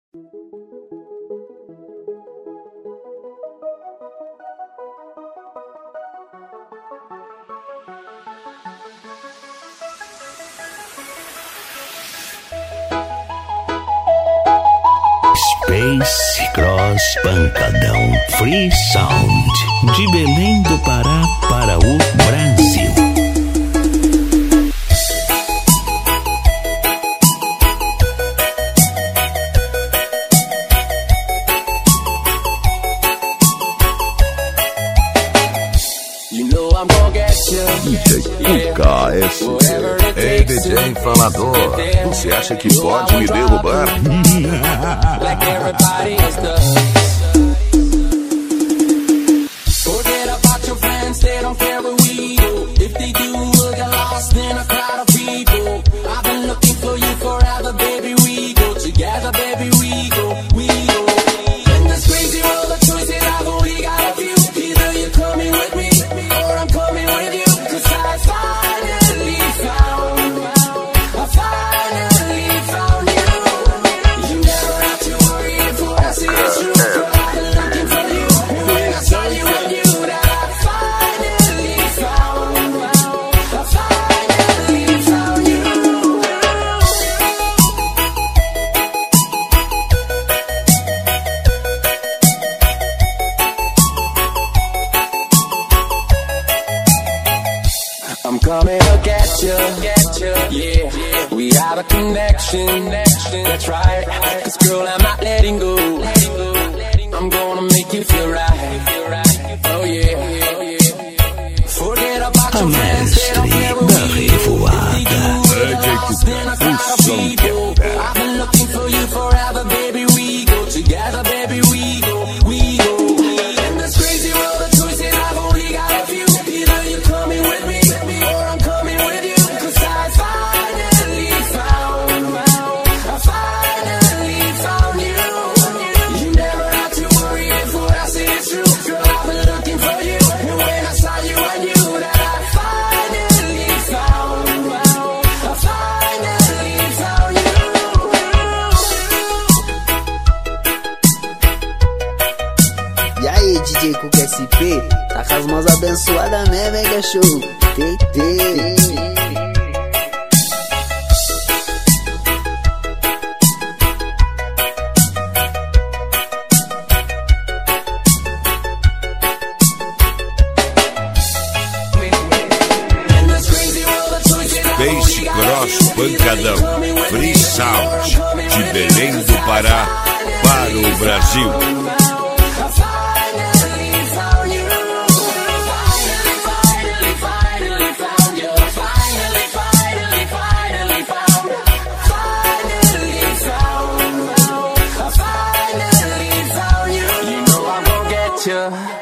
Space Cross Pancadão Free Sound, de Belém do Pará para o Brasil. DJ Cuca SP. Ei, DJ falador, você acha que pode me derrubar? Like everybody is Forget about your friends, they don't care where we go. If they do, we'll get lost in a crowd of people. I've been looking for you forever, baby, we go together, baby, we go. In this crazy world of choices, I've only got a few. Either you're coming with me, or I'm coming with you. Cause I finally found you. You never have to worry if I see it's true. Girl, I've been looking for you. And when I saw you, I knew that I finally found you. I'm coming to get you, yeah. We have a connection, that's right. Cause girl, I'm not letting go. I'm gonna make you feel right, oh yeah. Forget about your friends, they don't care what we do. I've been looking for you forever, baby, we go together, baby, we go. In this crazy world of choices, I've only got a few. Either you're coming with me, or I'm coming with you. Cause I finally found you. You never have to worry if what I say is true. Girl, I've been looking for you. And when I saw you, I knew that I finally found you. E aí, DJ Cuca SP, tá com as mãos abençoadas mesmo, hein, cachorro? TT. Space Cross Pancadão Free Sound, de Belém do Pará para o Brasil. You know I'm gonna get you.